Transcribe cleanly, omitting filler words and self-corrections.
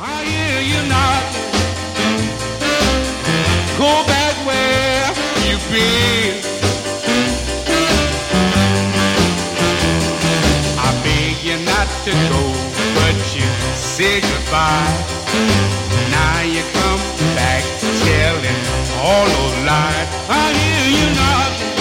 I hear you knocking. Go back where you've been. I beg you not to go, but you say goodbye. Now you come back telling all those lies. I hear you knocking.